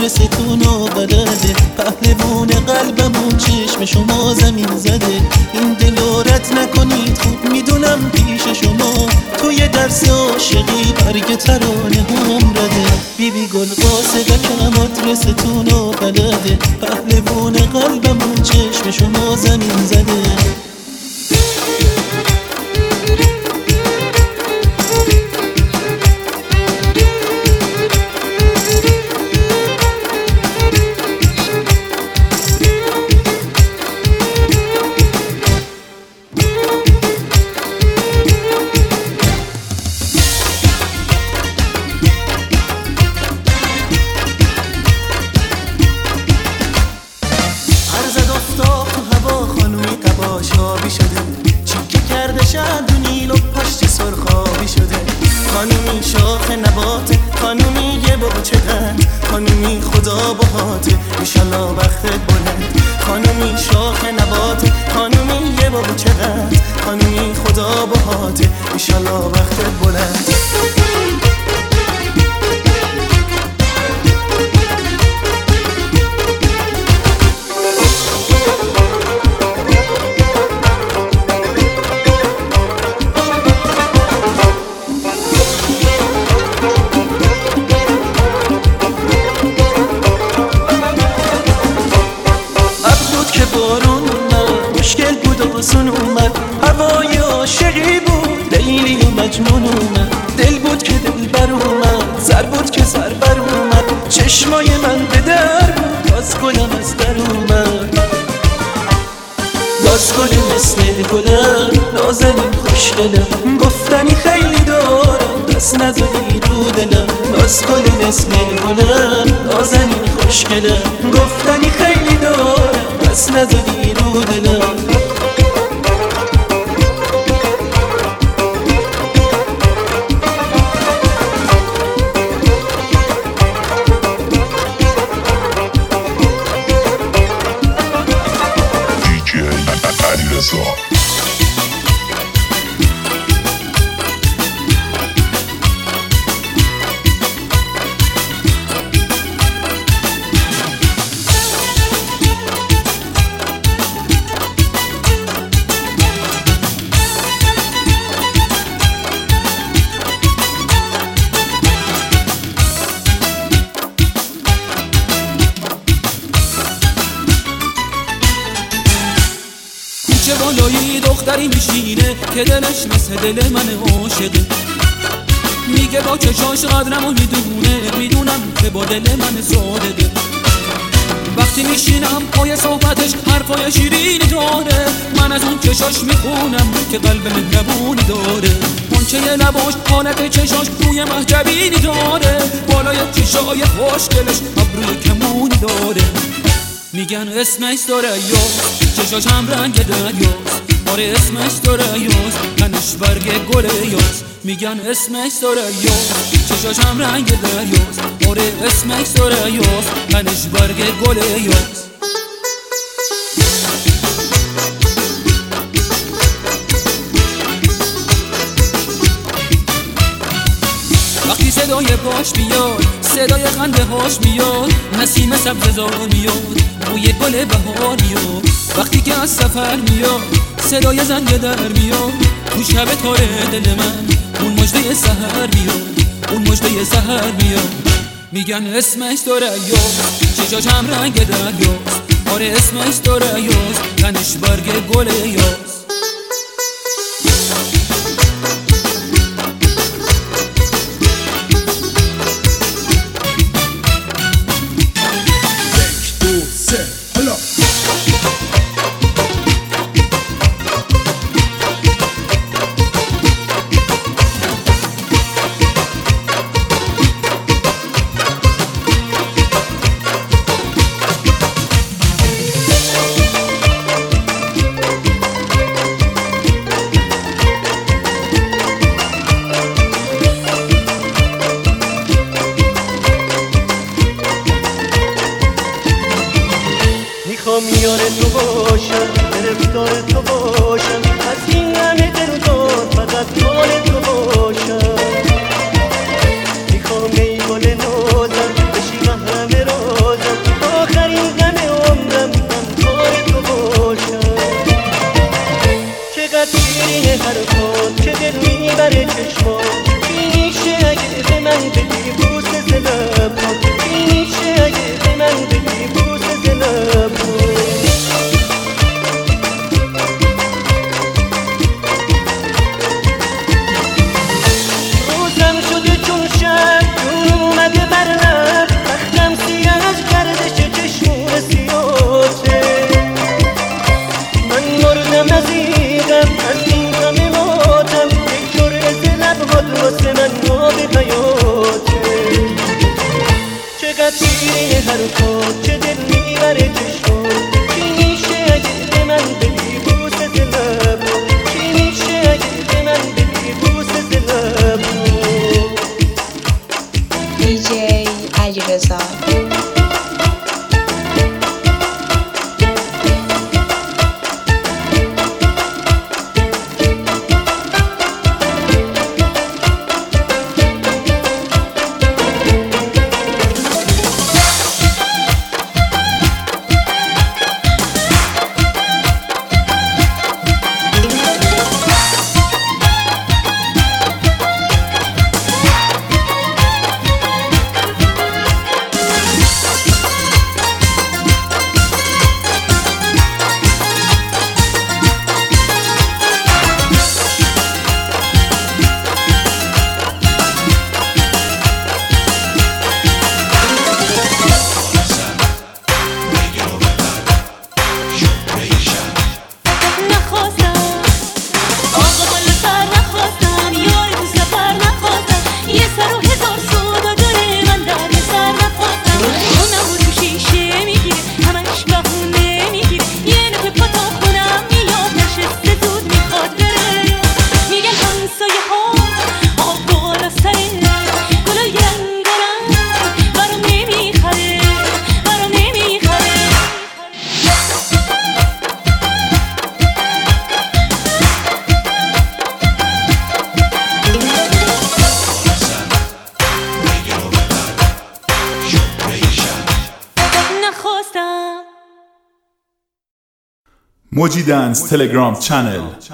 ستون و بلده، پهلوون قلبمون چشم شما زمین زده. این دل رو رد نکنید خوب میدونم پیش شما، توی درس عاشقی برگ ترانه هم رده. بیبی گل قاصدکم آدرستون و بلده، پهلوون قلبمون چشم شما زمین زده. دونیل و پشت سرخابی شده. خانومی شاخ نباته، خانومی یه باچه قند، خانومی خدا باهاته ایشالله بختت بلند. خانومی شاخ نباته، خانومی یه باچه قند، خانومی خدا باهاته ایشالله بختت بلند. مشکل بود آسون اومد، هوای عاشقی بود، لیلی و مجنون اومد. دل بود که دل بر اومد، سر بود که سر بر اومد، چشمای من به در بود، باز گلم از در اومد. باز گل مثل گلم، نازنین خوشگلم، گفتنی خیلی دارم، دست نزدی رو دلم. باز گل مثل گلم، نازنین خوشگلم، گفتنی خیلی دارم، دست نزدی رو دلم. چه بالایی دختری میشینه که دلش مثل دل من عاشقه، میگه با چشاش قدرمو میدونم که با دل من صادقه. وقتی میشینم پای صحبتش حرفای شیرینی داره، من از اون چشاش میخونم که قلب مهربونی داره. منچه لباش حالت چشاش روی مهجبینی داره، بالای چشای خوشگلش ابروی کمونی داره. میگن اسمش ثریاست، چشاش هم رنگ دریاست. آره اسمش ثریاست، تنش برگ گل یاست. میگن اسمش ثریاست، چشاش هم رنگ دریاست. آره اسمش ثریاست، تنش برگ گل یاست. وقتی صدای پاش بیاد، صدای خنده هاش میاد، نسیم سبززار میاد، بوی گل بهار میاد. وقتی که از سفر میاد، صدای زنگ در میاد، تو شب تاره دل من اون مژده سحر میاد، اون مژده سحر میاد. میگن اسمش ثریاست، چشاش هم رنگ دریاست. آره اسمش ثریاست، تنش برگ گل یاست. میار تو باشم، گرفتار تو باشم، از این همه دلدار فقط یار تو باشم. میخوام ای گل نازم بشی محرم راز میبره چشما چی میشه اگه به من بدی بوسه ز لب‌ها چی میشه اگه به من بدی بوسه ز لب‌ها روزم شده چون شب جون اومده بر لب وقتم سیه از گردش چشمون سیاته من مردم از این غم از این غم ماتم یک جرعه ز لب‌هات واسه من آب حیاته چقدر شیرین حرفات چه دل میبره چشمات چی میشه اگه به من بدی بوسه ز لب‌ها چی میشه اگه به من بدی بوسه ز لب‌ها دیجی علیرضا موجی دنس تلگرام چنل